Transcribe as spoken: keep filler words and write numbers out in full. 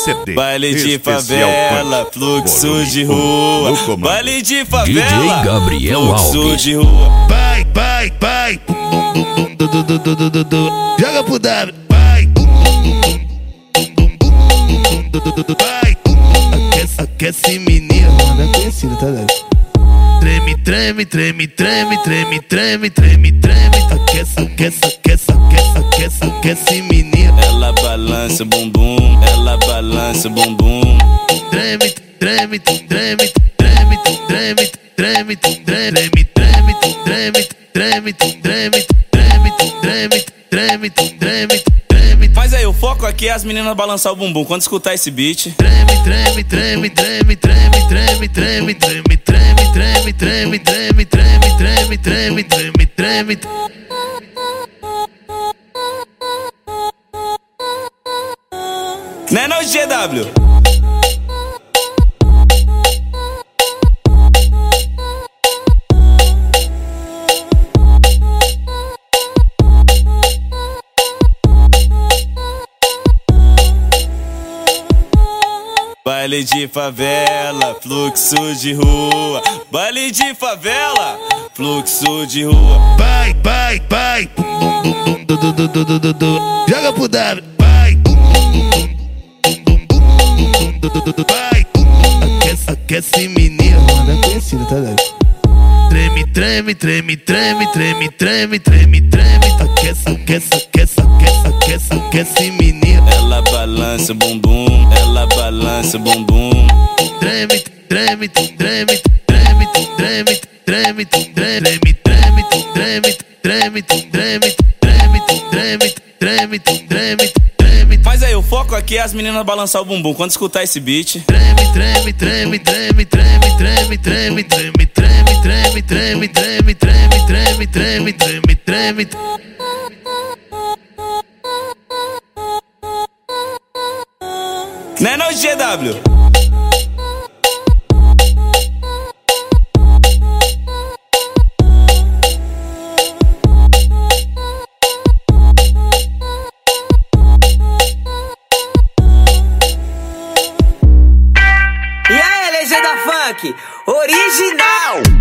C D. Baile de Especial favela, Punch. fluxo Volume de um, rua. no comando. Baile de D J favela, Gabriel fluxo Alves. de rua. Vai, vai, vai. Bum, bum, bum, bum, du, du, du, du, du, du, du. Joga pro W. Vai. Bum, bum, bum, bum, bum, bum, bum, du, du, du, du. Vai. Aquece, aquece menino. Não é conhecido, tá ligado? Treme, treme, treme, treme, treme, treme, treme, treme. Aquece, aquece, aquece, aquece, aquece, aquece menino. Ela balança o bumbum, ela balança o bumbum. Treme, treme, treme, treme, treme, treme, treme, treme, treme, treme, treme, treme, treme, treme, treme, treme. Faz aí o foco aqui é as meninas balançar o bumbum quando escutar esse beat. Treme, treme, treme, treme, treme, treme, treme, treme, treme, treme, treme, treme, treme, treme, treme, treme, treme. Né não, G W? Baile de favela, fluxo de rua. Baile de favela, fluxo de rua. Vai, vai, vai. Bum, bum, bum, bum, du, du, du, du, du, du, du. Joga pro W. Vai. Bum, bum, bum, bum, bum, bum, bum, du, du, du, du. Vai. Aquece, aquece menino. Não é conhecido, tá ligado? Treme, treme, treme, treme, treme, treme, treme, treme. Aquece, aquece, aquece, aquece, aquece, aquece menino. Ela balança o bumbum, ela balança o bumbum. Treme, treme, treme, treme, treme, treme, treme, treme, treme, treme, treme, treme, treme, treme, treme, treme. Faz aí o foco aqui é as meninas balançar o bumbum quando escutar esse beat. Treme, treme, treme, treme, treme, treme, treme, treme, treme, treme, treme, treme, treme, treme, treme, treme, treme. Né não, G W? E aí, legenda funk, original!